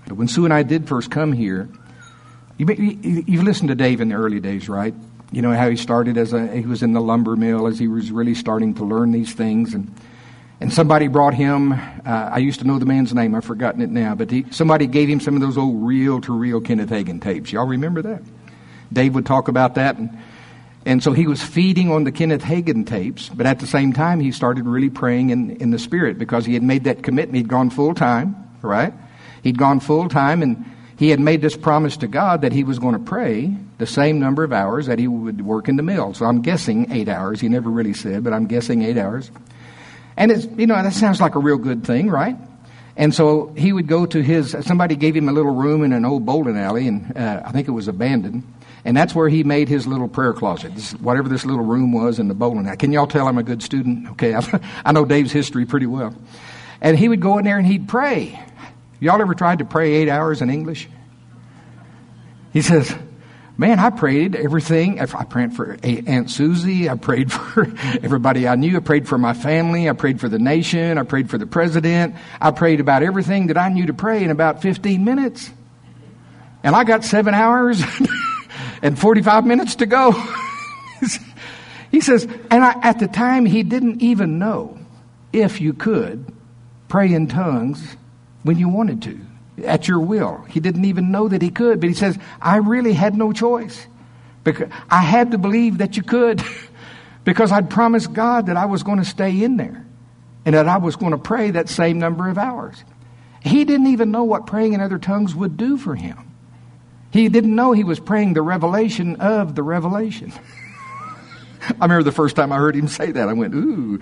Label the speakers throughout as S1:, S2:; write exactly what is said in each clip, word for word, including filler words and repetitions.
S1: But when Sue and I did first come here, you, you, you've listened to Dave in the early days, right? You know how he started as a, he was in the lumber mill as he was really starting to learn these things. And and somebody brought him, uh, I used to know the man's name, I've forgotten it now, but he, somebody gave him some of those old reel-to-reel Kenneth Hagin tapes. Y'all remember that? Dave would talk about that. And, and so he was feeding on the Kenneth Hagin tapes, but at the same time he started really praying in, in the Spirit because he had made that commitment. He'd gone full-time, right? He'd gone full-time, and he had made this promise to God that he was going to pray the same number of hours that he would work in the mill. So I'm guessing eight hours. He never really said, but I'm guessing eight hours. And it's, you know, that sounds like a real good thing, right? And so he would go to his, somebody gave him a little room in an old bowling alley, and uh, I think it was abandoned. And that's where he made his little prayer closet, this, whatever this little room was in the bowling alley. Can y'all tell I'm a good student? Okay, I know Dave's history pretty well. And he would go in there and he'd pray. Y'all ever tried to pray eight hours in English? He says, man, I prayed everything. I prayed for Aunt Susie. I prayed for everybody I knew. I prayed for my family. I prayed for the nation. I prayed for the president. I prayed about everything that I knew to pray in about fifteen minutes. And I got seven hours and forty-five minutes to go. He says, and I, at the time, he didn't even know if you could pray in tongues when you wanted to. At your will. He didn't even know that he could, but he says, I really had no choice. Because I had to believe that you could because I'd promised God that I was going to stay in there and that I was going to pray that same number of hours. He didn't even know what praying in other tongues would do for him. He didn't know he was praying the revelation of the revelation. I remember the first time I heard him say that, I went, ooh.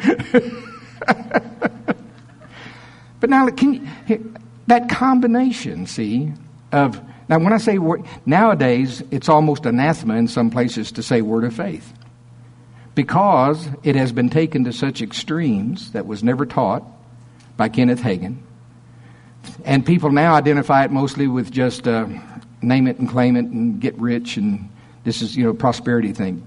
S1: But now, can you... That combination, see, of, now when I say, word, nowadays, it's almost anathema in some places to say word of faith. Because it has been taken to such extremes that was never taught by Kenneth Hagin. And people now identify it mostly with just uh, name it and claim it and get rich and this is, you know, prosperity thing.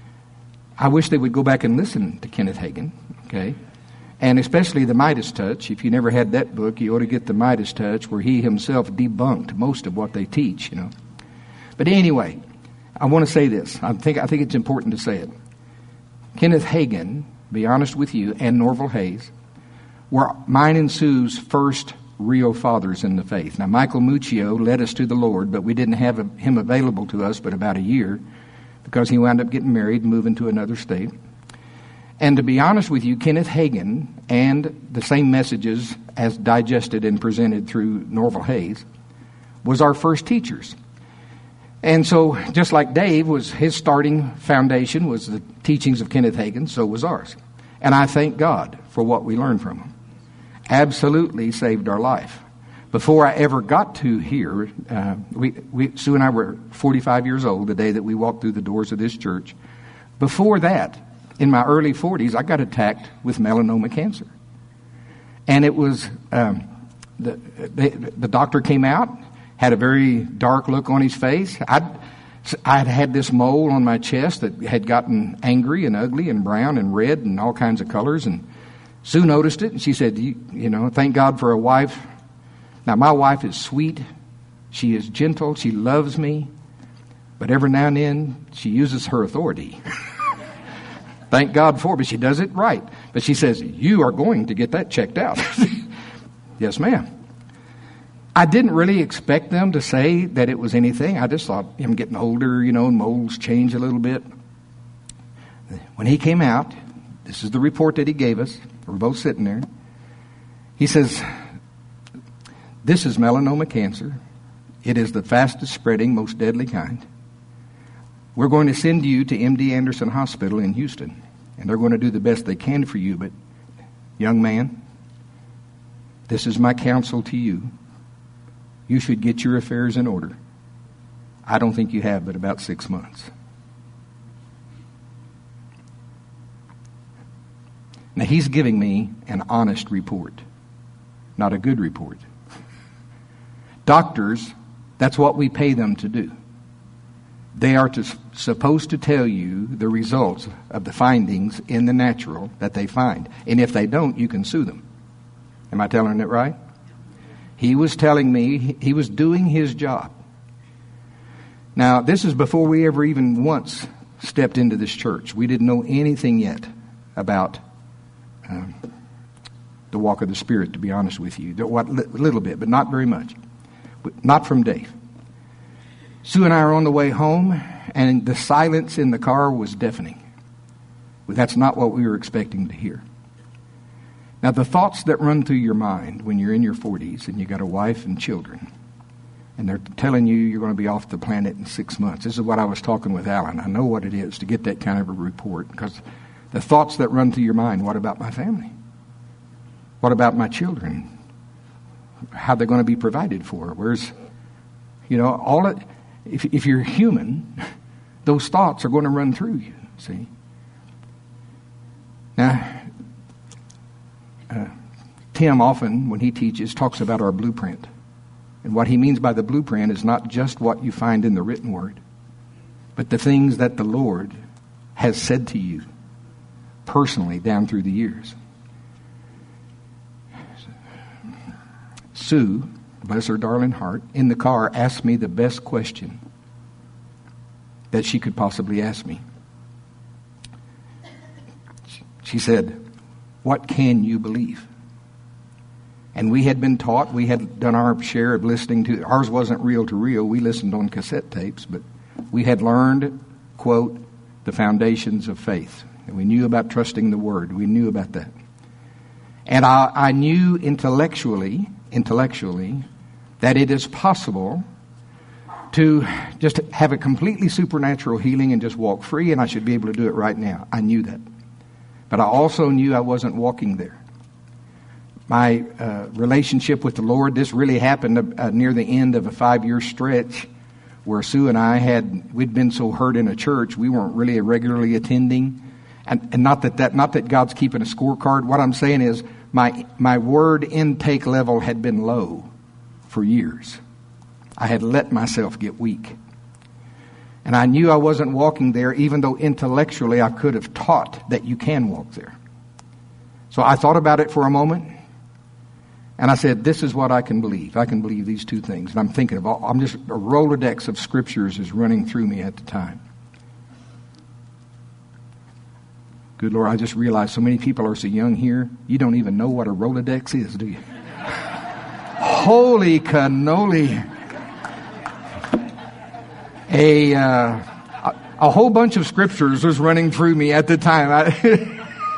S1: I wish they would go back and listen to Kenneth Hagin, okay? And especially the Midas Touch. If you never had that book, you ought to get the Midas Touch, where he himself debunked most of what they teach, you know. But anyway, I want to say this. I think I think it's important to say it. Kenneth Hagin, be honest with you, and Norval Hayes, were mine and Sue's first real fathers in the faith. Now, Michael Muccio led us to the Lord, but we didn't have him available to us but about a year because he wound up getting married and moving to another state. And to be honest with you, Kenneth Hagin and the same messages as digested and presented through Norval Hayes was our first teachers. And so just like Dave was, his starting foundation was the teachings of Kenneth Hagin, so was ours. And I thank God for what we learned from him. Absolutely saved our life. Before I ever got to here, uh, we, we, Sue and I were forty-five years old the day that we walked through the doors of this church. Before that, in my early forties, I got attacked with melanoma cancer. And it was, um, the, the the doctor came out, had a very dark look on his face. I'd, I'd had this mole on my chest that had gotten angry and ugly and brown and red and all kinds of colors. And Sue noticed it, and she said, you, you know, thank God for a wife. Now, my wife is sweet. She is gentle. She loves me. But every now and then, she uses her authority. Thank God for it, but she does it right. But she says, you are going to get that checked out. Yes, ma'am. I didn't really expect them to say that it was anything. I just thought, I'm getting older, you know, and moles change a little bit. When he came out, this is the report that he gave us. We're both sitting there. He says, this is melanoma cancer. It is the fastest spreading, most deadly kind. We're going to send you to M D Anderson Hospital in Houston, and they're going to do the best they can for you. But, young man, this is my counsel to you. You should get your affairs in order. I don't think you have but about six months. Now, he's giving me an honest report, not a good report. Doctors, that's what we pay them to do. They are to, supposed to tell you the results of the findings in the natural that they find. And if they don't, you can sue them. Am I telling it right? He was telling me he was doing his job. Now, this is before we ever even once stepped into this church. We didn't know anything yet about um, the walk of the Spirit, to be honest with you. What, a little bit, but not very much. Not from Dave. Sue and I are on the way home, and the silence in the car was deafening. But that's not what we were expecting to hear. Now, the thoughts that run through your mind when you're in your forties and you got a wife and children, and they're telling you you're going to be off the planet in six months. This is what I was talking with Alan. I know what it is to get that kind of a report, because the thoughts that run through your mind, what about my family? What about my children? How they're going to be provided for? Where's, you know, all it, if, if you're human, those thoughts are going to run through you, see? Now, uh, Tim often, when he teaches, talks about our blueprint. And what he means by the blueprint is not just what you find in the written word, but the things that the Lord has said to you personally down through the years. Sue, bless her darling heart, in the car asked me the best question that she could possibly ask me. She said, "What can you believe?" And we had been taught, we had done our share of listening to, ours wasn't reel to reel, we listened on cassette tapes, but we had learned, quote, the foundations of faith. And we knew about trusting the Word. We knew about that. And I, I knew intellectually, intellectually, that it is possible to just have a completely supernatural healing and just walk free, and I should be able to do it right now. I knew that. But I also knew I wasn't walking there. My uh, relationship with the Lord, this really happened uh, near the end of a five-year stretch where Sue and I had, we'd been so hurt in a church, we weren't really regularly attending. And, and not that, that not that God's keeping a scorecard. What I'm saying is my my word intake level had been low for years. I had let myself get weak. And I knew I wasn't walking there, even though intellectually I could have taught that you can walk there. So I thought about it for a moment. And I said, this is what I can believe. I can believe these two things. And I'm thinking of all, I'm just, a Rolodex of scriptures is running through me at the time. Good Lord, I just realized so many people are so young here, you don't even know what a Rolodex is, do you? Holy cannoli. A, uh, a, a whole bunch of scriptures was running through me at the time. I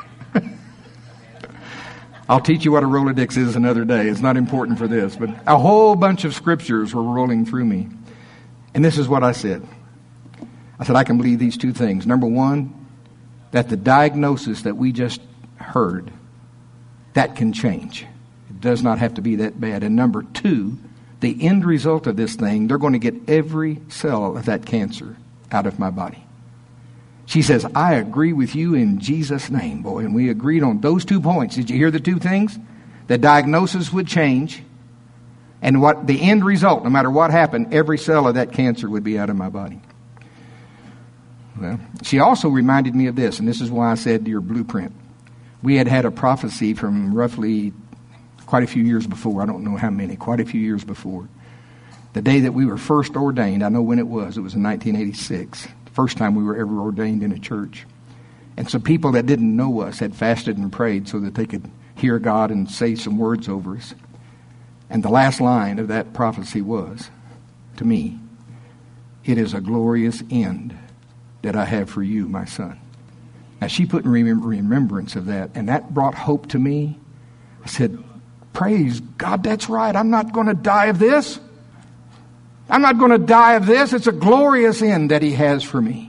S1: I'll teach you what a Rolodex is another day. It's not important for this. But a whole bunch of scriptures were rolling through me. And this is what I said. I said, I can believe these two things. Number one, that the diagnosis that we just heard, that can change. It does not have to be that bad. And number two, the end result of this thing, they're going to get every cell of that cancer out of my body. She says, I agree with you in Jesus' name, boy. And we agreed on those two points. Did you hear the two things? The diagnosis would change. And what the end result, no matter what happened, every cell of that cancer would be out of my body. Well, she also reminded me of this, and this is why I said your blueprint. We had had a prophecy from roughly quite a few years before. I don't know how many, quite a few years before. The day that we were first ordained, I know when it was. It was in nineteen eighty-six. First time we were ever ordained in a church. And some people that didn't know us had fasted and prayed so that they could hear God and say some words over us. And the last line of that prophecy was, to me, it is a glorious end that I have for you, my son. Now she put in remembrance of that, and that brought hope to me. I said, praise God, that's right. I'm not going to die of this. I'm not going to die of this. It's a glorious end that he has for me.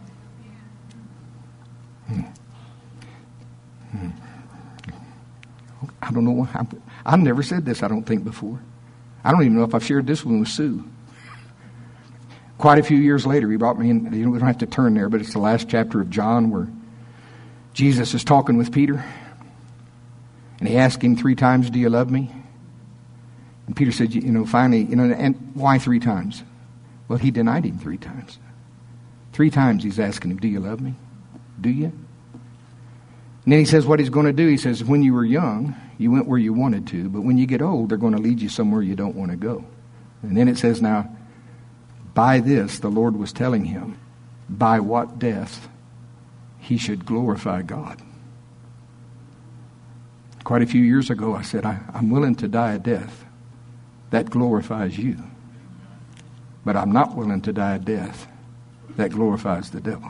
S1: Hmm. Hmm. I don't know. I've never said this, I don't think, before. I don't even know if I've shared this one with Sue. Quite a few years later, he brought me in. You know, we don't have to turn there, but it's the last chapter of John where Jesus is talking with Peter. And he asked him three times, do you love me? And Peter said, you know, finally, you know, and why three times? Well, he denied him three times. Three times he's asking him, do you love me? Do you? And then he says what he's going to do. He says, when you were young, you went where you wanted to. But when you get old, they're going to lead you somewhere you don't want to go. And then it says, now, by this, the Lord was telling him, by what death he should glorify God. Quite a few years ago, I said, I, I'm willing to die a death that glorifies you. But I'm not willing to die a death that glorifies the devil.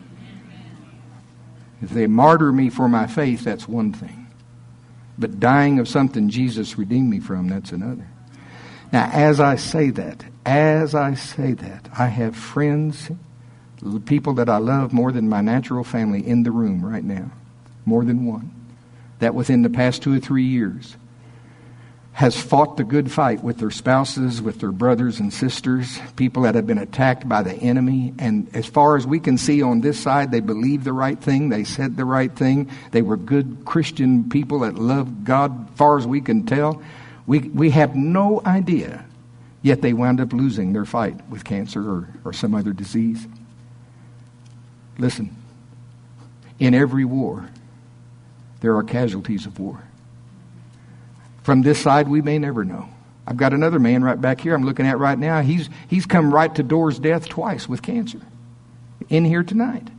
S1: If they martyr me for my faith, that's one thing. But dying of something Jesus redeemed me from, that's another. Now, as I say that, as I say that, I have friends, people that I love more than my natural family in the room right now, more than one, that within the past two or three years has fought the good fight with their spouses, with their brothers and sisters, people that have been attacked by the enemy. And as far as we can see on this side, they believed the right thing. They said the right thing. They were good Christian people that loved God, as far as we can tell. We we have no idea. Yet they wound up losing their fight with cancer or, or some other disease. Listen, in every war, there are casualties of war. From this side, we may never know. I've got another man right back here I'm looking at right now. He's he's come right to door's death twice with cancer. In here tonight.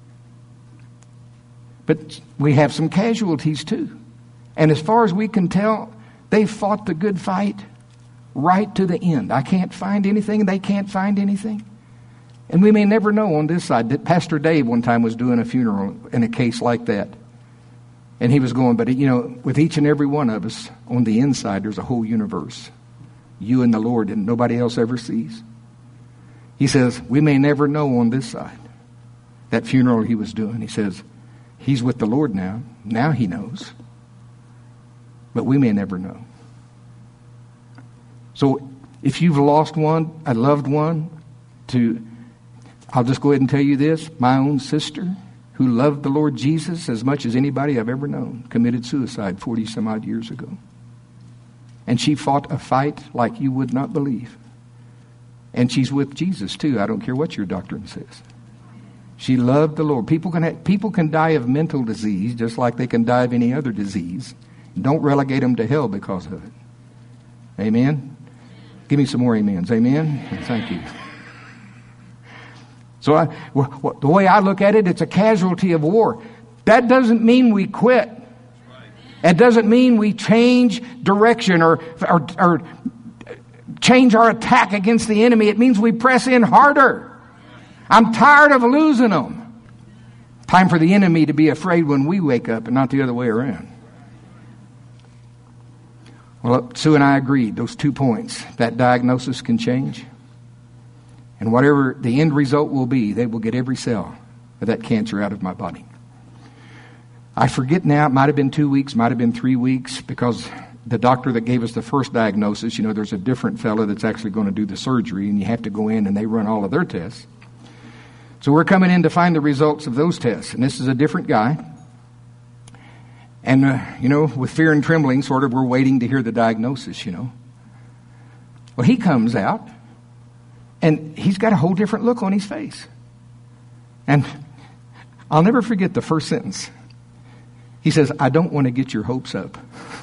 S1: But we have some casualties too. And as far as we can tell, they fought the good fight right to the end. I can't find anything. They can't find anything. And we may never know on this side. Pastor Dave one time was doing a funeral in a case like that. And he was going, but you know, with each and every one of us, on the inside, there's a whole universe. You and the Lord, and nobody else ever sees. He says, we may never know on this side. That funeral he was doing, he says, he's with the Lord now. Now he knows. But we may never know. So if you've lost one, a loved one, to, I'll just go ahead and tell you this, my own sister, who loved the Lord Jesus as much as anybody I've ever known, committed suicide forty some odd years ago. And she fought a fight like you would not believe. And she's with Jesus too. I don't care what your doctrine says. She loved the Lord. People can have, people can die of mental disease just like they can die of any other disease. Don't relegate them to hell because of it. Amen? Give me some more amens. Amen? Thank you. So I, well, the way I look at it, it's a casualty of war. That doesn't mean we quit. It doesn't mean we change direction or, or, or change our attack against the enemy. It means we press in harder. I'm tired of losing them. Time for the enemy to be afraid when we wake up and not the other way around. Well, Sue and I agreed, those two points. That diagnosis can change. And whatever the end result will be, they will get every cell of that cancer out of my body. I forget now, it might have been two weeks, might have been three weeks, because the doctor that gave us the first diagnosis, you know, there's a different fellow that's actually going to do the surgery, and you have to go in and they run all of their tests. So we're coming in to find the results of those tests. And this is a different guy. And, uh, you know, with fear and trembling, sort of, we're waiting to hear the diagnosis, you know. Well, he comes out. And he's got a whole different look on his face. And I'll never forget the first sentence. He says, I don't want to get your hopes up.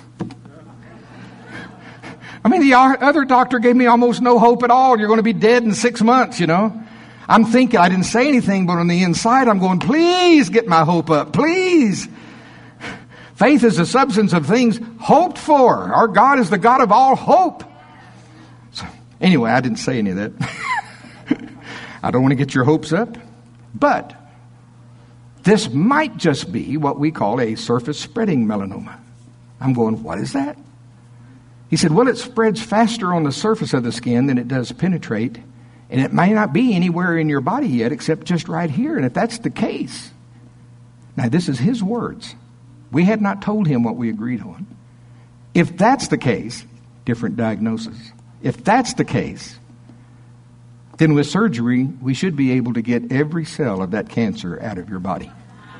S1: I mean, the other doctor gave me almost no hope at all. You're going to be dead in six months, you know. I'm thinking, I didn't say anything, but on the inside, I'm going, please get my hope up. Please. Faith is the substance of things hoped for. Our God is the God of all hope. So, anyway, I didn't say any of that. I don't want to get your hopes up. But this might just be what we call a surface spreading melanoma. I'm going, what is that? He said, well, it spreads faster on the surface of the skin than it does penetrate. And it may not be anywhere in your body yet except just right here. And if that's the case, now this is his words. We had not told him what we agreed on. If that's the case, different diagnosis. If that's the case, then with surgery, we should be able to get every cell of that cancer out of your body.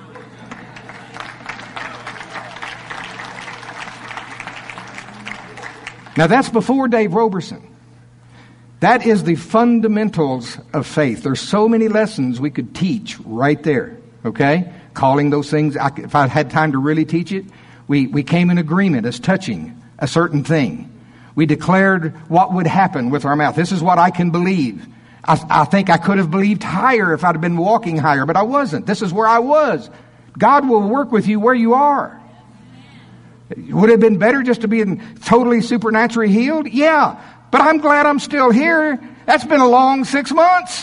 S1: Now that's before Dave Roberson. That is the fundamentals of faith. There's so many lessons we could teach right there, okay? calling those things, I, if I had time to really teach it, we, we came in agreement as touching a certain thing. We declared what would happen with our mouth. This is what I can believe. I, I think I could have believed higher if I'd have been walking higher, but I wasn't. This is where I was. God will work with you where you are. Would it have been better just to be totally supernaturally healed? Yeah. But I'm glad I'm still here. That's been a long six months.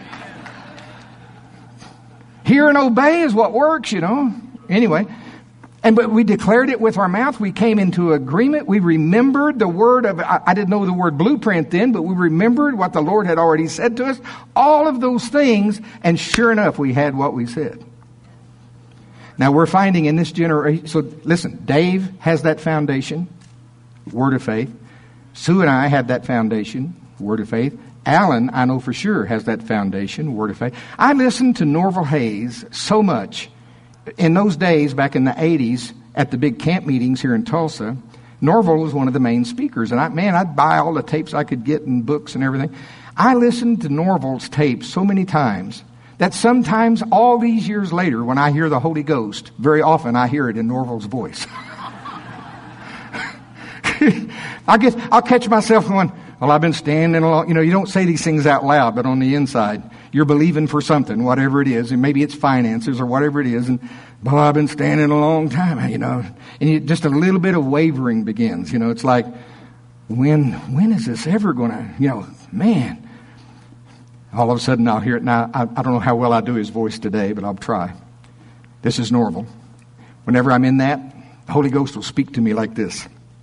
S1: Hear and obey is what works, you know. Anyway. And but we declared it with our mouth. We came into agreement. We remembered the word of, I, I didn't know the word blueprint then, but we remembered what the Lord had already said to us. All of those things. And sure enough, we had what we said. Now we're finding in this generation, so listen, Dave has that foundation, word of faith. Sue and I had that foundation, word of faith. Alan, I know for sure, has that foundation, word of faith. I listened to Norval Hayes so much. In those days, back in the eighties, at the big camp meetings here in Tulsa, Norval was one of the main speakers. And I, man, I'd buy all the tapes I could get and books and everything. I listened to Norval's tapes so many times that sometimes all these years later, when I hear the Holy Ghost, very often I hear it in Norval's voice. I guess I'll catch myself going, well, I've been standing along. You know, you don't say these things out loud, but on the inside, you're believing for something, whatever it is. And maybe it's finances or whatever it is. And, well, I've been standing a long time, you know. And you, just a little bit of wavering begins. You know, it's like, when, when is this ever going to, you know, man. All of a sudden I'll hear it. Now, I, I don't know how well I do his voice today, but I'll try. This is Norval. Whenever I'm in that, the Holy Ghost will speak to me like this.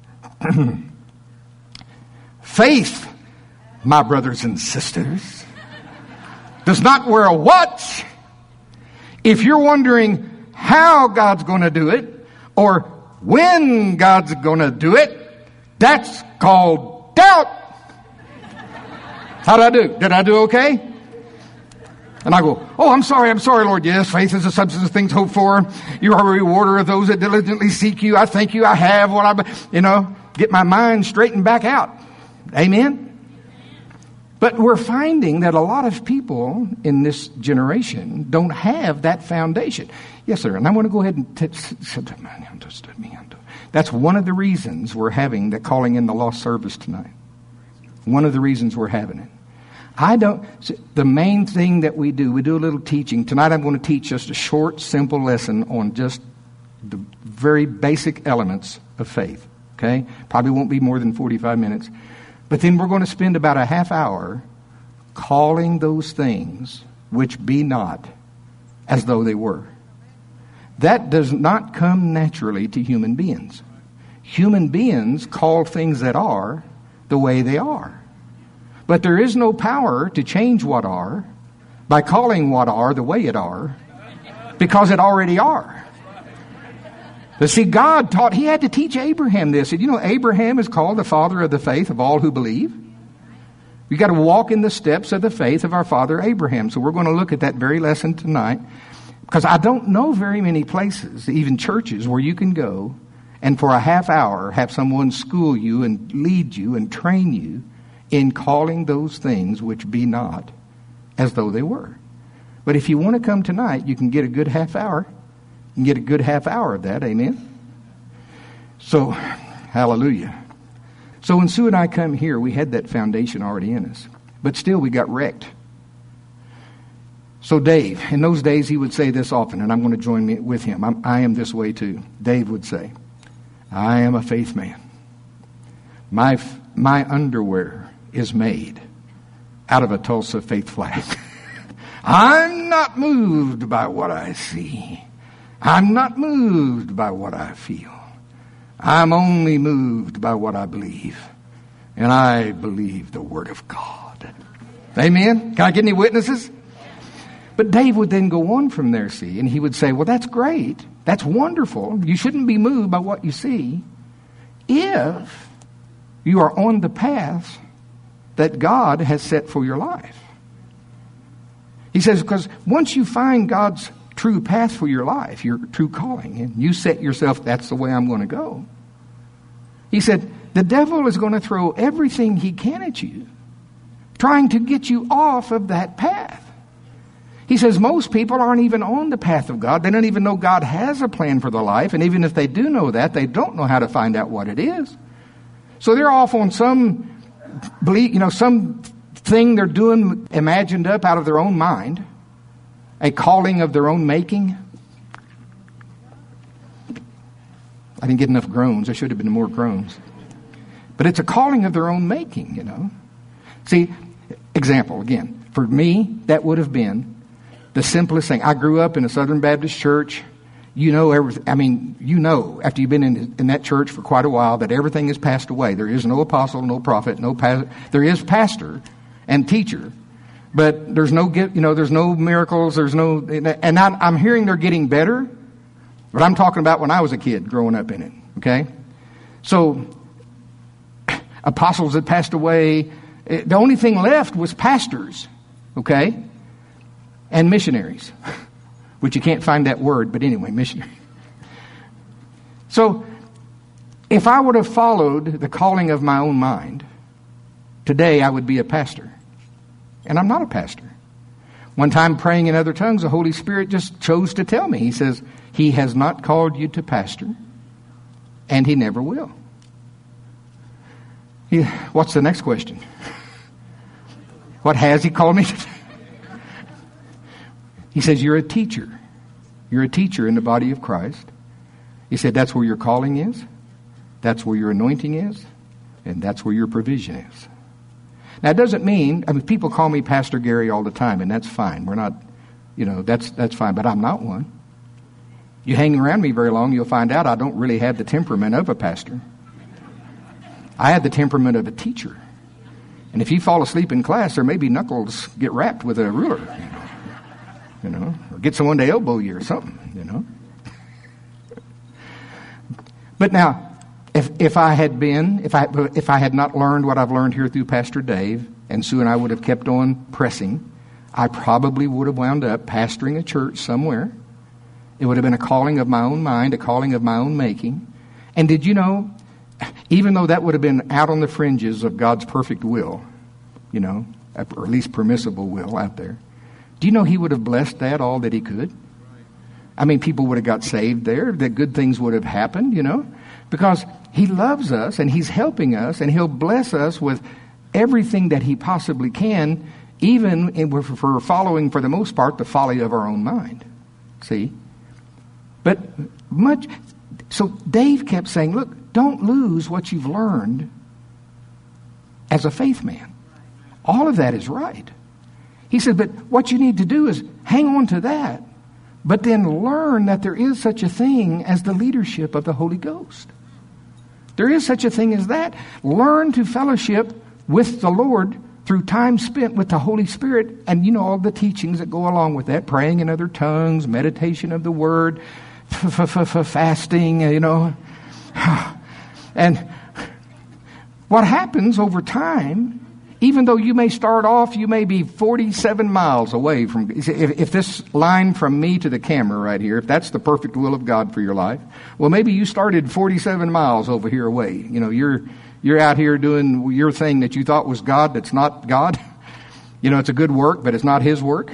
S1: Faith, my brothers and sisters, does not wear a watch. If you're wondering how God's going to do it or when God's going to do it, that's called doubt. How did I do? Did I do okay? And I go, oh, I'm sorry, I'm sorry, Lord. Yes, faith is the substance of things hoped for. You are a rewarder of those that diligently seek you. I thank you. I have what I, you know, get my mind straightened back out. Amen? But we're finding that a lot of people in this generation don't have that foundation. Yes, sir. And I want to go ahead and... T- That's one of the reasons we're having the calling in the lost service tonight. One of the reasons we're having it. I don't... The main thing that we do, we do a little teaching. Tonight I'm going to teach just a short, simple lesson on just the very basic elements of faith. Okay? Probably won't be more than forty-five minutes. But then we're going to spend about a half hour calling those things which be not as though they were. That does not come naturally to human beings. Human beings call things that are the way they are. But there is no power to change what are by calling what are the way it are, because it already are. But see, God taught, he had to teach Abraham this. You know, Abraham is called the father of the faith of all who believe. We've got to walk in the steps of the faith of our father Abraham. So we're going to look at that very lesson tonight, because I don't know very many places, even churches, where you can go and for a half hour have someone school you and lead you and train you in calling those things which be not as though they were. But if you want to come tonight, you can get a good half hour. You can get a good half hour of that. Amen? So, hallelujah. So when Sue and I come here, we had that foundation already in us. But still, we got wrecked. So Dave, in those days, he would say this often, and I'm going to join me with him. I'm, I am this way too. Dave would say, I am a faith man. My, my underwear is made out of a Tulsa faith flag. I'm not moved by what I see. I'm not moved by what I feel. I'm only moved by what I believe. And I believe the Word of God. Amen? Can I get any witnesses? But Dave would then go on from there, see, and he would say, well, that's great. That's wonderful. You shouldn't be moved by what you see if you are on the path that God has set for your life. He says, because once you find God's true path for your life, your true calling, and you set yourself, that's the way I'm going to go. He said, the devil is going to throw everything he can at you, trying to get you off of that path. He says most people aren't even on the path of God. They don't even know God has a plan for their life. And even if they do know that, they don't know how to find out what it is. So they're off on some, you know, some thing they're doing imagined up out of their own mind. A calling of their own making. I didn't get enough groans. There should have been more groans. But it's a calling of their own making, you know. See, example again. For me, that would have been the simplest thing. I grew up in a Southern Baptist church. You know everything. I mean, you know, after you've been in, in that church for quite a while, that everything has passed away. There is no apostle, no prophet, no pastor. There is pastor and teacher, but there's no, you know, there's no miracles. There's no, and I'm, I'm hearing they're getting better, but I'm talking about when I was a kid growing up in it. Okay, so apostles had passed away. The only thing left was pastors. Okay. And missionaries, which you can't find that word, but anyway, missionary. So, if I would have followed the calling of my own mind, today I would be a pastor. And I'm not a pastor. One time praying in other tongues, the Holy Spirit just chose to tell me. He says, He has not called you to pastor, and He never will. He, what's the next question? What has He called me to do? He says, you're a teacher. You're a teacher in the body of Christ. He said, that's where your calling is. That's where your anointing is. And that's where your provision is. Now, it doesn't mean, I mean, people call me Pastor Gary all the time, and that's fine. We're not, you know, that's that's fine, but I'm not one. You hang around me very long, you'll find out I don't really have the temperament of a pastor. I have the temperament of a teacher. And if you fall asleep in class, there may be knuckles get wrapped with a ruler. You know. You know, or get someone to elbow you or something, you know. But now, if if I had been, if I if I had not learned what I've learned here through Pastor Dave, and Sue and I would have kept on pressing, I probably would have wound up pastoring a church somewhere. It would have been a calling of my own mind, a calling of my own making. And did you know, even though that would have been out on the fringes of God's perfect will, you know, or at least permissible will out there, do you know He would have blessed that all that He could? I mean, people would have got saved there. That good things would have happened, you know, because He loves us and He's helping us and He'll bless us with everything that He possibly can, even if we're following, for the most part, the folly of our own mind. See? But much, so Dave kept saying, look, don't lose what you've learned as a faith man. All of that is right. He said, but what you need to do is hang on to that, but then learn that there is such a thing as the leadership of the Holy Ghost. There is such a thing as that. Learn to fellowship with the Lord through time spent with the Holy Spirit, and you know all the teachings that go along with that, praying in other tongues, meditation of the Word, fasting, you know. And what happens over time, even though you may start off, you may be forty-seven miles away from, if, if this line from me to the camera right here, if that's the perfect will of God for your life, well, maybe you started forty-seven miles over here away. You know, you're, you're out here doing your thing that you thought was God that's not God. You know, it's a good work, but it's not His work.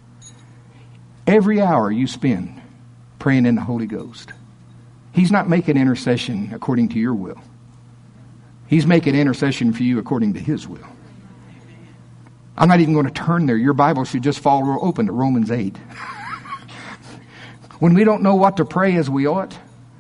S1: Every hour you spend praying in the Holy Ghost, He's not making intercession according to your will. He's making intercession for you according to His will. I'm not even going to turn there. Your Bible should just fall open to Romans eight. When we don't know what to pray as we ought,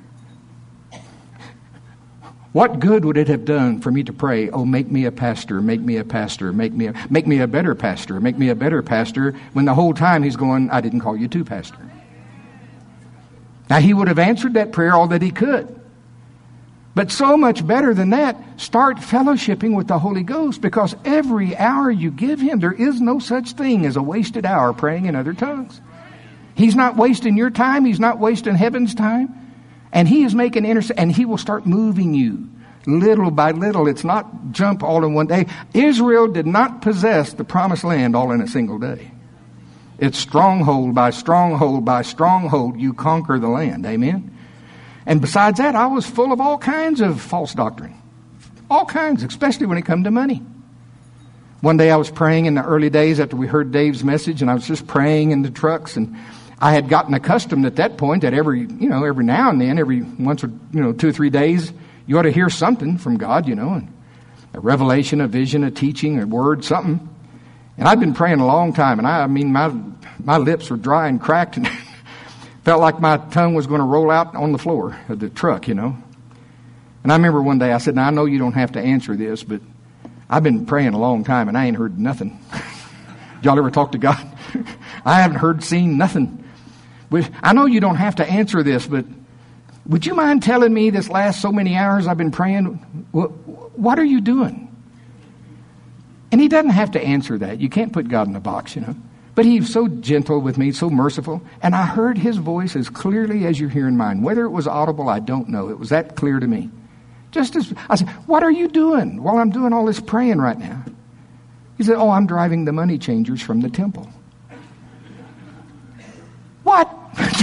S1: what good would it have done for me to pray, oh, make me a pastor, make me a pastor, make me a, make me a better pastor, make me a better pastor, when the whole time He's going, I didn't call you to pastor. Now, He would have answered that prayer all that He could. But so much better than that, start fellowshipping with the Holy Ghost, because every hour you give Him, there is no such thing as a wasted hour praying in other tongues. He's not wasting your time. He's not wasting heaven's time. And He is making intercession, and He will start moving you little by little. It's not jump all in one day. Israel did not possess the promised land all in a single day. It's stronghold by stronghold by stronghold you conquer the land. Amen? And besides that, I was full of all kinds of false doctrine. All kinds, especially when it come to money. One day I was praying in the early days after we heard Dave's message, and I was just praying in the trucks, and I had gotten accustomed at that point that every, you know, every now and then, every once or, you know, two or three days, you ought to hear something from God, you know, and a revelation, a vision, a teaching, a word, something. And I'd been praying a long time, and I, I mean, my my lips were dry and cracked, and felt like my tongue was going to roll out on the floor of the truck, you know. And I remember one day I said, now, I know you don't have to answer this, but I've been praying a long time, and I ain't heard nothing. Did y'all ever talk to God? I haven't heard, seen nothing. I know you don't have to answer this, but would you mind telling me this last so many hours I've been praying, what, what are you doing? And he doesn't have to answer that. You can't put God in a box, you know. But he's so gentle with me, so merciful. And I heard his voice as clearly as you're hearing mine. Whether it was audible, I don't know. It was that clear to me. Just as I said, what are you doing while I'm doing all this praying right now? He said, oh, I'm driving the money changers from the temple. What?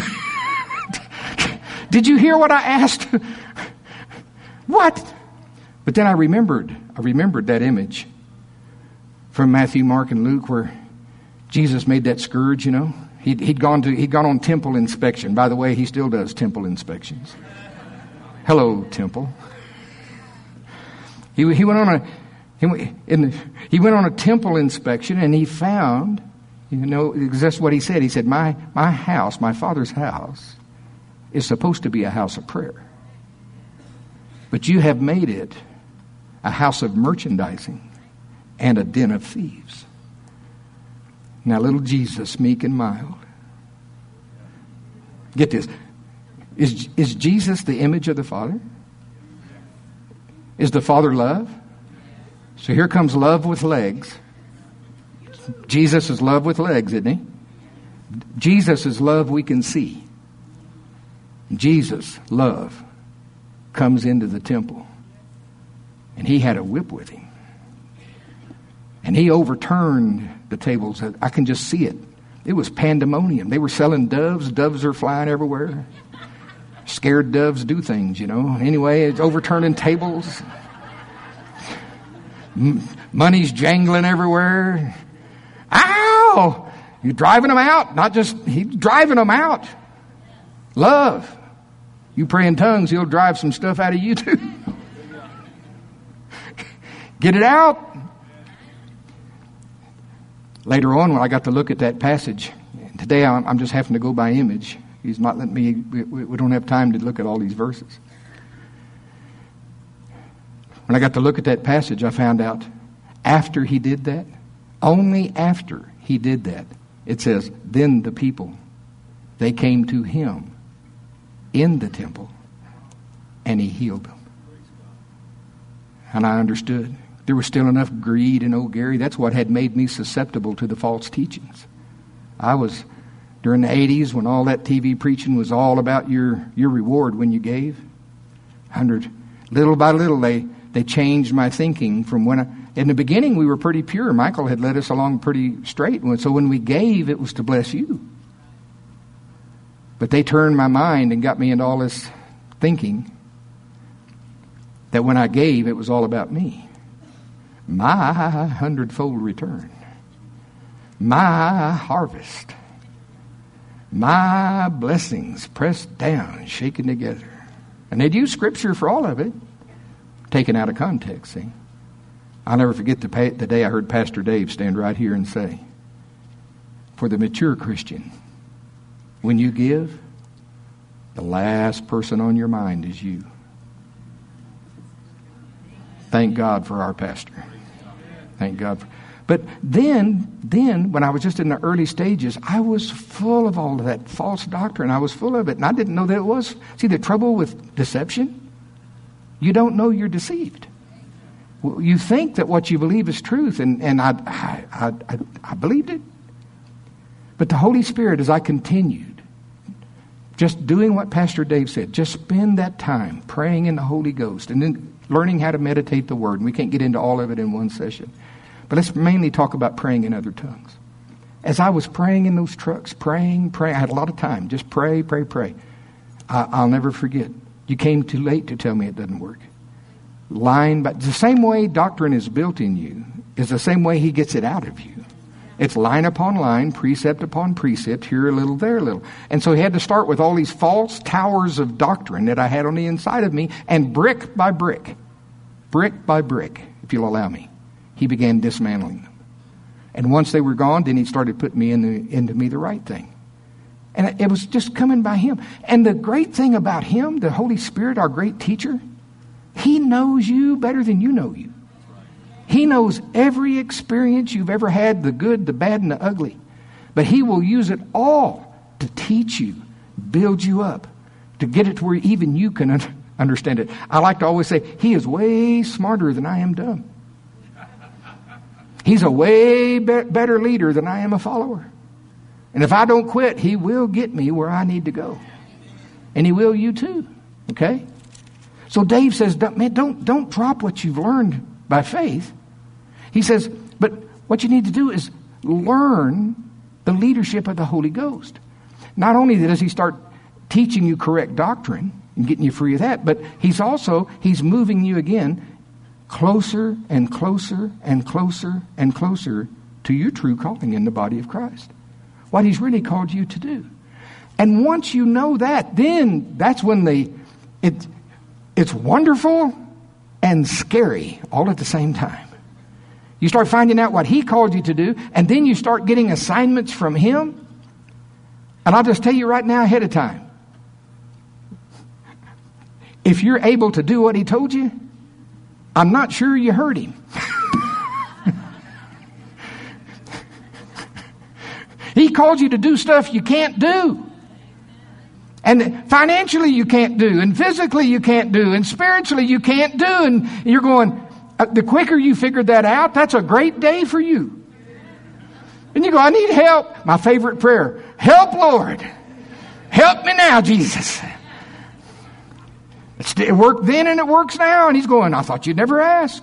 S1: Did you hear what I asked? What? But then I remembered, I remembered that image from Matthew, Mark, and Luke where Jesus made that scourge, you know. He'd, he'd gone to, he'd gone on temple inspection. By the way, he still does temple inspections. Hello, temple. He, he went on a, he, in the, he went on a temple inspection, and he found, you know, that's what he said. He said, my, my house, my Father's house, is supposed to be a house of prayer. But you have made it a house of merchandising and a den of thieves. Now, little Jesus, meek and mild. Get this. Is, is Jesus the image of the Father? Is the Father love? So here comes love with legs. Jesus is love with legs, isn't he? Jesus is love we can see. Jesus, love, comes into the temple. And he had a whip with him. And he overturned the tables. I can just see it. It was pandemonium. They were selling doves. Doves are flying everywhere. Scared doves do things, you know. Anyway, it's overturning tables. M- money's jangling everywhere. Ow! You're driving them out. Not just, he's driving them out. Love. You pray in tongues, he'll drive some stuff out of you too. Get it out. Later on, when I got to look at that passage, today I'm, I'm just having to go by image. He's not letting me, we, we don't have time to look at all these verses. When I got to look at that passage, I found out after he did that, only after he did that, it says, then the people, they came to him in the temple, and he healed them. And I understood. There was still enough greed in old Gary. That's what had made me susceptible to the false teachings. I was, during the eighties, when all that T V preaching was all about your, your reward when you gave. Hundred, little by little, they, they changed my thinking from when I, in the beginning, we were pretty pure. Michael had led us along pretty straight. So when we gave, it was to bless you. But they turned my mind and got me into all this thinking that when I gave, it was all about me. My hundredfold return. My harvest. My blessings pressed down, shaken together. And they'd use scripture for all of it, taken out of context, see. I'll never forget the, pa- the day I heard Pastor Dave stand right here and say, for the mature Christian, when you give, the last person on your mind is you. Thank God for our pastor. Thank God. For, but then, then, when I was just in the early stages, I was full of all of that false doctrine. I was full of it, and I didn't know that it was. See, the trouble with deception, you don't know you're deceived. You think that what you believe is truth, and, and I, I, I, I believed it. But the Holy Spirit, as I continued, just doing what Pastor Dave said, just spend that time praying in the Holy Ghost, and then learning how to meditate the Word. And we can't get into all of it in one session. But let's mainly talk about praying in other tongues. As I was praying in those trucks, praying, praying, I had a lot of time. Just pray, pray, pray. I, I'll never forget. You came too late to tell me it doesn't work. line, but the same way doctrine is built in you is the same way he gets it out of you. It's line upon line, precept upon precept, here a little, there a little. And so he had to start with all these false towers of doctrine that I had on the inside of me, and brick by brick, brick by brick, if you'll allow me, he began dismantling them. And once they were gone, then he started putting me in the, into me the right thing. And it was just coming by him. And the great thing about him, the Holy Spirit, our great teacher, he knows you better than you know you. He knows every experience you've ever had, the good, the bad, and the ugly. But he will use it all to teach you, build you up, to get it to where even you can un- understand it. I like to always say, he is way smarter than I am dumb. He's a way be- better leader than I am a follower. And if I don't quit, he will get me where I need to go. And he will you too. Okay? So Dave says, man, don't, don't drop what you've learned by faith. He says, but what you need to do is learn the leadership of the Holy Ghost. Not only does he start teaching you correct doctrine and getting you free of that, but he's also, he's moving you again closer and closer and closer and closer to your true calling in the body of Christ. What he's really called you to do. And once you know that, then that's when the it it's wonderful and scary all at the same time. You start finding out what he called you to do, and then you start getting assignments from him. And I'll just tell you right now ahead of time, if you're able to do what he told you, I'm not sure you heard him. He called you to do stuff you can't do. And financially you can't do. And physically you can't do. And spiritually you can't do. And you're going, uh, the quicker you figure that out, that's a great day for you. And you go, I need help. My favorite prayer. Help, Lord. Help me now, Jesus. It's, it worked then and it works now. And he's going, I thought you'd never ask.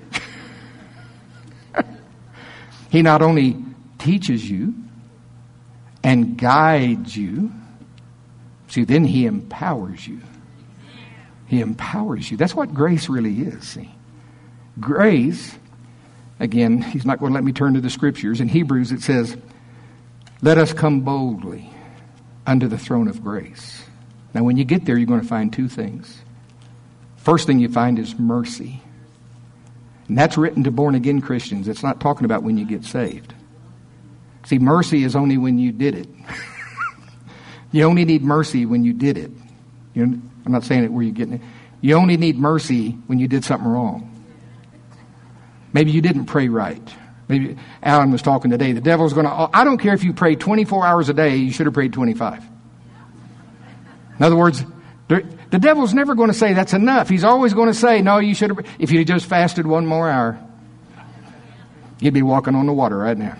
S1: He not only teaches you and guides you. See, then he empowers you. He empowers you. That's what grace really is, see. Grace, again, he's not going to let me turn to the scriptures. In Hebrews it says, let us come boldly unto the throne of grace. Now when you get there, you're going to find two things. First thing you find is mercy. And that's written to born-again Christians. It's not talking about when you get saved. See, mercy is only when you did it. You only need mercy when you did it. You know, I'm not saying it where you're getting it. You only need mercy when you did something wrong. Maybe you didn't pray right. Maybe Alan was talking today. The devil's going to, I don't care if you pray twenty-four hours a day, you should have prayed twenty-five. In other words, the devil's never going to say that's enough. He's always going to say, no, you should have, if you just fasted one more hour, you'd be walking on the water right now.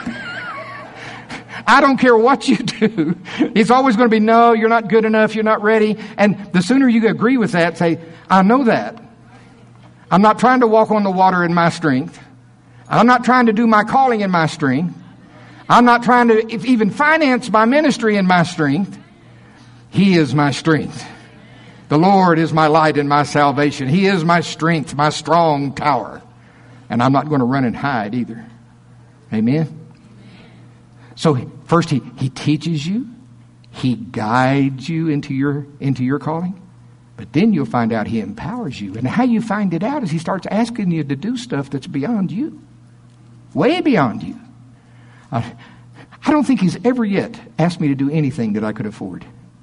S1: I don't care what you do. It's always going to be, no, you're not good enough. You're not ready. And the sooner you agree with that, say, I know that. I'm not trying to walk on the water in my strength. I'm not trying to do my calling in my strength. I'm not trying to even finance my ministry in my strength. He is my strength. The Lord is my light and my salvation. He is my strength, my strong tower. And I'm not going to run and hide either. Amen? So first he, he teaches you. He guides you into your, into your calling. But then you'll find out he empowers you. And how you find it out is he starts asking you to do stuff that's beyond you. Way beyond you. Uh, I don't think he's ever yet asked me to do anything that I could afford.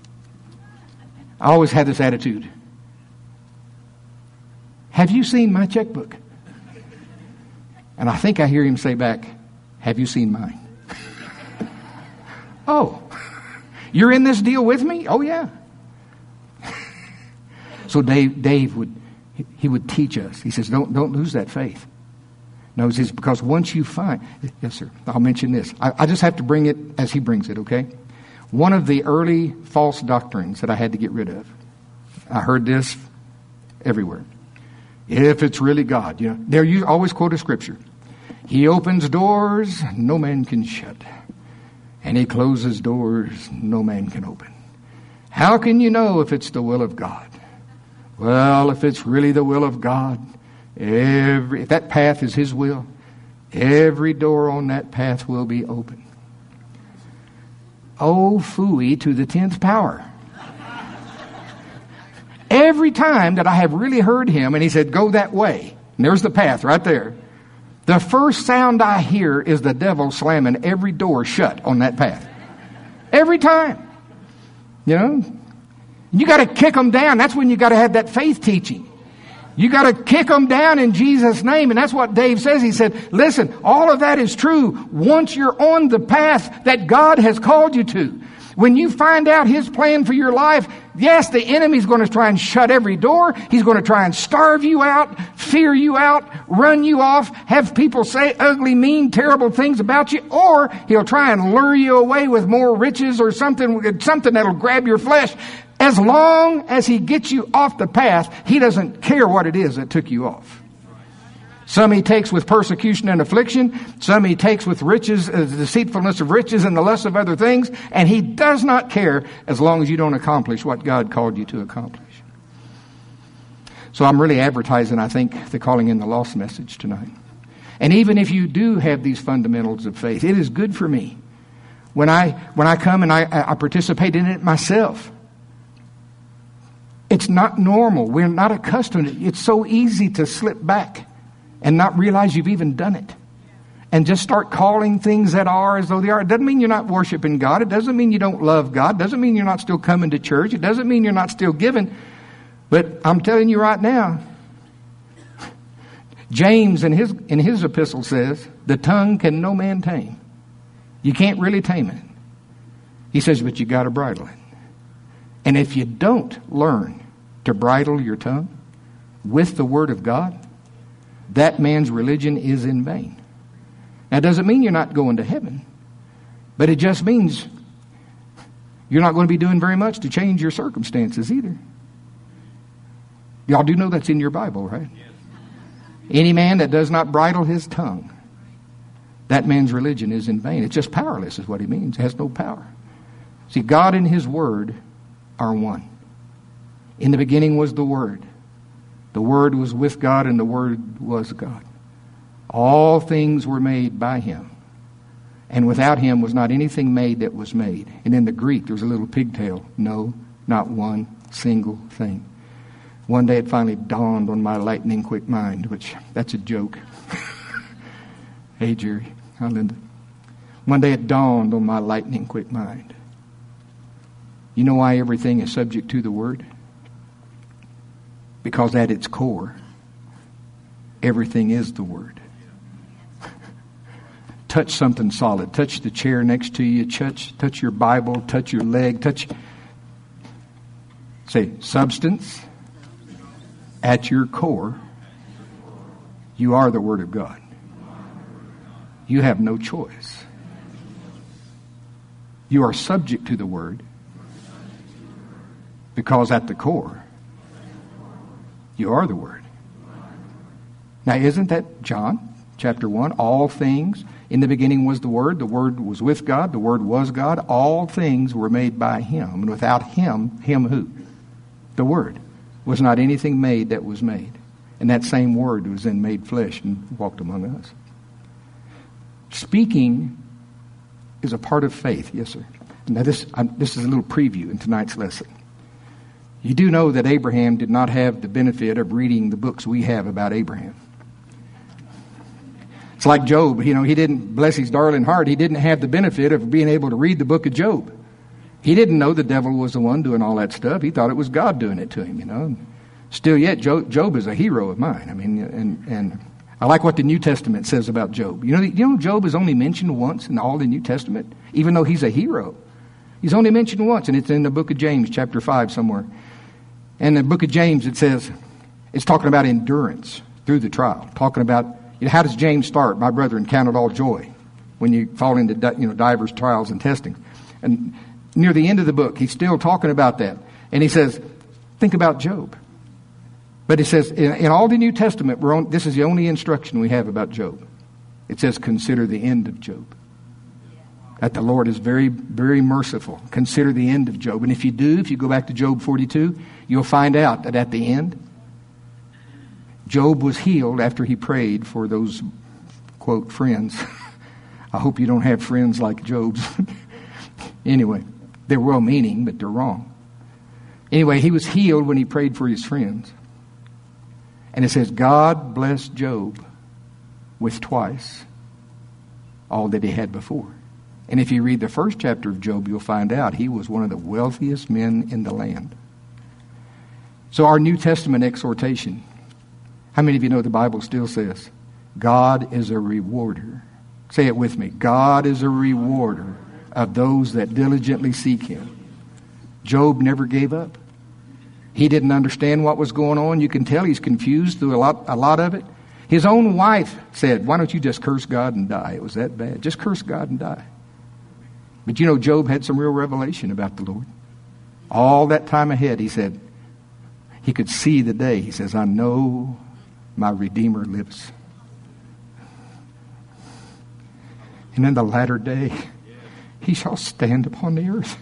S1: I always had this attitude. Have you seen my checkbook? And I think I hear him say back, have you seen mine? Oh, you're in this deal with me? Oh, yeah. So Dave, Dave would, he would teach us. He says, don't, don't lose that faith. No, it's because once you find, yes, sir, I'll mention this. I, I just have to bring it as he brings it, okay? One of the early false doctrines that I had to get rid of. I heard this everywhere. If it's really God, you know, there you always quote a scripture. He opens doors no man can shut. And he closes doors no man can open. How can you know if it's the will of God? Well, if it's really the will of God, every if that path is His will, every door on that path will be open. Oh, phooey to the tenth power. Every time that I have really heard Him and He said, go that way, and there's the path right there, the first sound I hear is the devil slamming every door shut on that path. Every time. You know? You got to kick them down. That's when you got to have that faith teaching. You got to kick them down in Jesus' name. And that's what Dave says. He said, listen, all of that is true once you're on the path that God has called you to. When you find out His plan for your life, yes, the enemy's going to try and shut every door. He's going to try and starve you out, fear you out, run you off, have people say ugly, mean, terrible things about you, or he'll try and lure you away with more riches or something, something that'll grab your flesh. As long as he gets you off the path, he doesn't care what it is that took you off. Some he takes with persecution and affliction. Some he takes with riches, uh, the deceitfulness of riches and the lust of other things. And he does not care as long as you don't accomplish what God called you to accomplish. So I'm really advertising, I think, the Calling in the Lost message tonight. And even if you do have these fundamentals of faith, it is good for me. When I, when I come and I, I participate in it myself, it's not normal. We're not accustomed to it. It's so easy to slip back and not realize you've even done it. And just start calling things that are as though they are. It doesn't mean you're not worshiping God. It doesn't mean you don't love God. It doesn't mean you're not still coming to church. It doesn't mean you're not still giving. But I'm telling you right now, James in his in his epistle says, the tongue can no man tame. You can't really tame it. He says, but you got to bridle it. And if you don't learn to bridle your tongue with the Word of God, that man's religion is in vain. That doesn't mean you're not going to heaven, but it just means you're not going to be doing very much to change your circumstances either. Y'all do know that's in your Bible, right? Yes. Any man that does not bridle his tongue, that man's religion is in vain. It's just powerless is what he means. It has no power. See, God and His Word are one. In the beginning was the Word. The Word was with God, and the Word was God. All things were made by Him. And without Him was not anything made that was made. And in the Greek, there was a little pigtail. No, not one single thing. One day it finally dawned on my lightning quick mind, which, that's a joke. Hey, Jerry. Hi, Linda. One day it dawned on my lightning quick mind. You know why everything is subject to the Word? Because at its core, everything is the Word. Touch something solid. Touch the chair next to you. Touch, touch your Bible. Touch your leg. Touch. Say, substance. At your core, you are the Word of God. You have no choice. You are subject to the Word because at the core, you are the Word. Now, isn't that John chapter one? All things, in the beginning was the Word. The Word was with God. The Word was God. All things were made by Him. And without Him, Him who? The Word. Was not anything made that was made. And that same Word was then made flesh and walked among us. Speaking is a part of faith. Yes, sir. Now this, I'm, this is a little preview in tonight's lesson. You do know that Abraham did not have the benefit of reading the books we have about Abraham. It's like Job. You know, he didn't, bless his darling heart, he didn't have the benefit of being able to read the book of Job. He didn't know the devil was the one doing all that stuff. He thought it was God doing it to him, you know. Still yet, Job, Job is a hero of mine. I mean, and and I like what the New Testament says about Job. You know, you know, Job is only mentioned once in all the New Testament, even though he's a hero. He's only mentioned once, and it's in the book of James, chapter five somewhere. And the book of James, it says, it's talking about endurance through the trial. Talking about, you know, how does James start? My brethren, count it all joy when you fall into, you know, divers trials and testing. And near the end of the book, he's still talking about that. And he says, think about Job. But he says, in, in all the New Testament, we're on, this is the only instruction we have about Job. It says, consider the end of Job. that the Lord is very, very merciful. Consider the end of Job. And if you do, if you go back to Job forty-two, you'll find out that at the end, Job was healed after he prayed for those, quote, friends. I hope you don't have friends like Job's. Anyway, they're well-meaning, but they're wrong. Anyway, he was healed when he prayed for his friends. And it says, God blessed Job with twice all that he had before. And if you read the first chapter of Job, you'll find out he was one of the wealthiest men in the land. So our New Testament exhortation, how many of you know the Bible still says, God is a rewarder? Say it with me. God is a rewarder of those that diligently seek him. Job never gave up. He didn't understand what was going on. You can tell he's confused through a lot, a lot of it. His own wife said, why don't you just curse God and die? It was that bad. Just curse God and die. But you know, Job had some real revelation about the Lord. All that time ahead, he said, he could see the day. He says, I know my Redeemer lives. And in the latter day, he shall stand upon the earth.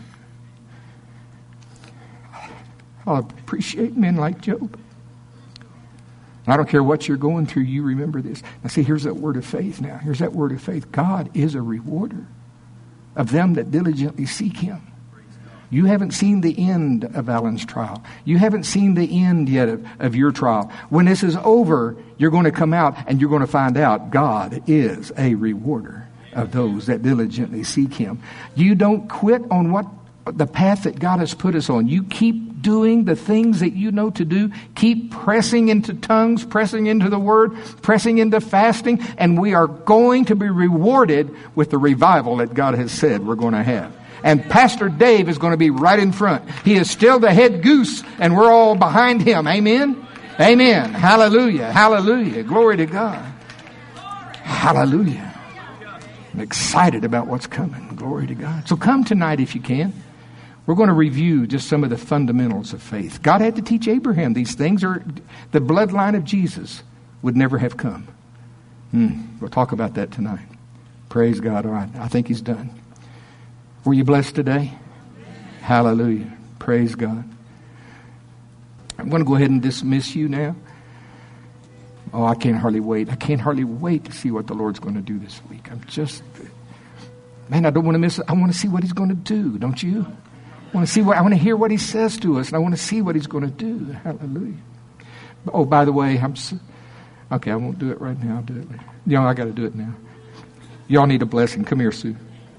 S1: I'll appreciate men like Job. I don't care what you're going through, you remember this. Now see, here's that word of faith now. Here's that word of faith. God is a rewarder of them that diligently seek him. You haven't seen the end of Alan's trial. You haven't seen the end yet of, of your trial. When this is over, you're going to come out and you're going to find out God is a rewarder of those that diligently seek him. You don't quit on what the path that God has put us on. You keep doing the things that you know to do. Keep pressing into tongues, pressing into the word, pressing into fasting, and we are going to be rewarded with the revival that God has said we're going to have. And Pastor Dave is going to be right in front. He is still the head goose, and we're all behind him. Amen? Amen. Hallelujah. Hallelujah. Glory to God. Hallelujah. I'm excited about what's coming. Glory to God. So come tonight if you can. We're going to review just some of the fundamentals of faith. God had to teach Abraham these things, or the bloodline of Jesus would never have come. Hmm. We'll talk about that tonight. Praise God. All right. I think he's done. Were you blessed today? Hallelujah. Praise God. I'm going to go ahead and dismiss you now. Oh, I can't hardly wait. I can't hardly wait to see what the Lord's going to do this week. I'm just, man, I don't want to miss it. I want to see what he's going to do, don't you? I want to see what, I want to hear what he says to us, and I want to see what he's going to do. Hallelujah. Oh, by the way, I'm so, okay, I won't do it right now. I'll do it later. You know, I got to do it now. Y'all need a blessing. Come here, Sue.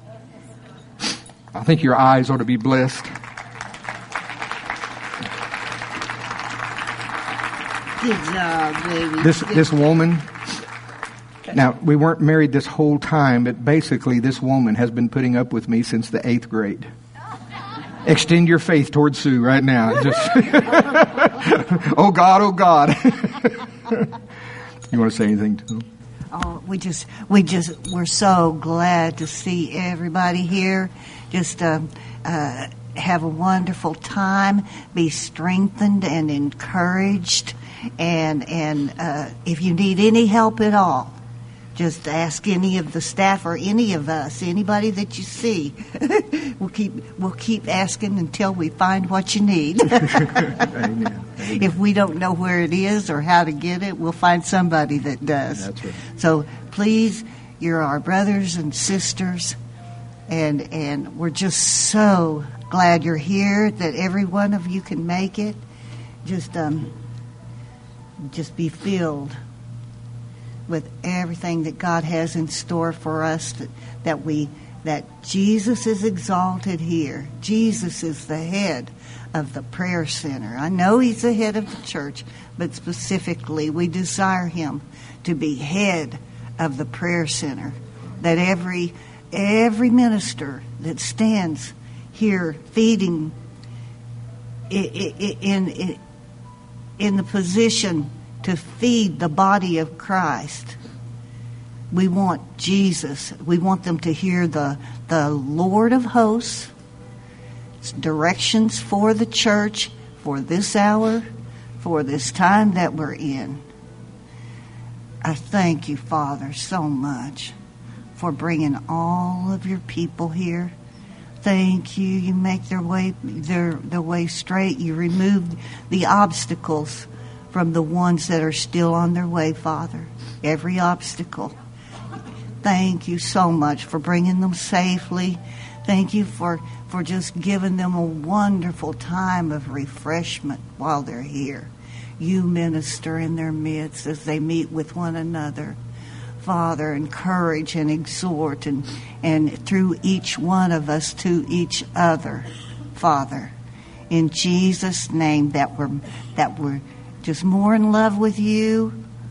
S1: I think your eyes ought to be blessed.
S2: Good job, baby.
S1: This this woman. Now, we weren't married this whole time, but basically this woman has been putting up with me since the eighth grade. Extend your faith towards Sue right now. Just oh God, oh God. You want to say anything to them?
S2: Oh, we just, we just, we're so glad to see everybody here. Just uh, uh, have a wonderful time. Be strengthened and encouraged. And and uh, if you need any help at all, just ask any of the staff or any of us, anybody that you see. we'll keep we'll keep asking until we find what you need. Amen. If we don't know where it is or how to get it, we'll find somebody that does.
S1: That's right.
S2: So please, you're our brothers and sisters, and and we're just so glad you're here. That every one of you can make it. Just um, just be filled with everything that God has in store for us, that, that we that Jesus is exalted here. Jesus is the head of the prayer center. I know he's the head of the church, but specifically we desire him to be head of the prayer center. That every every minister that stands here feeding in in, in the position to feed the body of Christ. We want Jesus. We want them to hear the, the Lord of hosts, directions for the church, for this hour, for this time that we're in. I thank you, Father, so much for bringing all of your people here. Thank you. You make their way their their way straight. You remove the obstacles from the ones that are still on their way, Father. Every obstacle. Thank you so much for bringing them safely. Thank you for, for just giving them a wonderful time of refreshment while they're here. You minister in their midst as they meet with one another. Father, encourage and exhort and, and through each one of us to each other, Father. In Jesus' name, that we're, that we're just more in love with you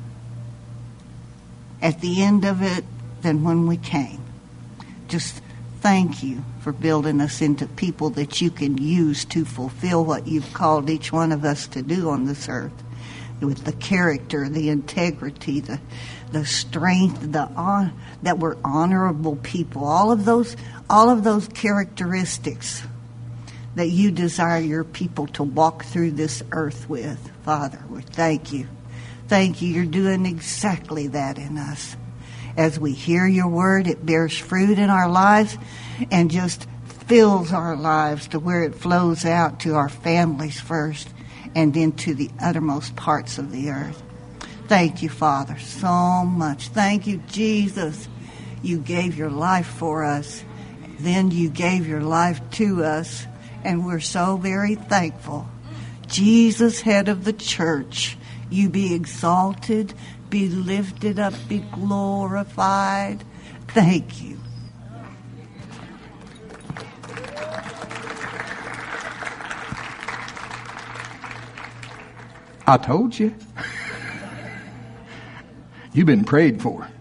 S2: at the end of it than when we came. Just thank you for building us into people that you can use to fulfill what you've called each one of us to do on this earth. With the character, the integrity, the the strength, the on, that we're honorable people. All of those, all of those characteristics that you desire your people to walk through this earth with, Father. We thank you. Thank you. You're doing exactly that in us. As we hear your word, it bears fruit in our lives and just fills our lives to where it flows out to our families first and into the uttermost parts of the earth. Thank you, Father, so much. Thank you, Jesus. You gave your life for us. Then you gave your life to us, and we're so very thankful. Jesus, head of the church, you be exalted, be lifted up, be glorified. Thank you.
S1: I told you. You've been prayed for.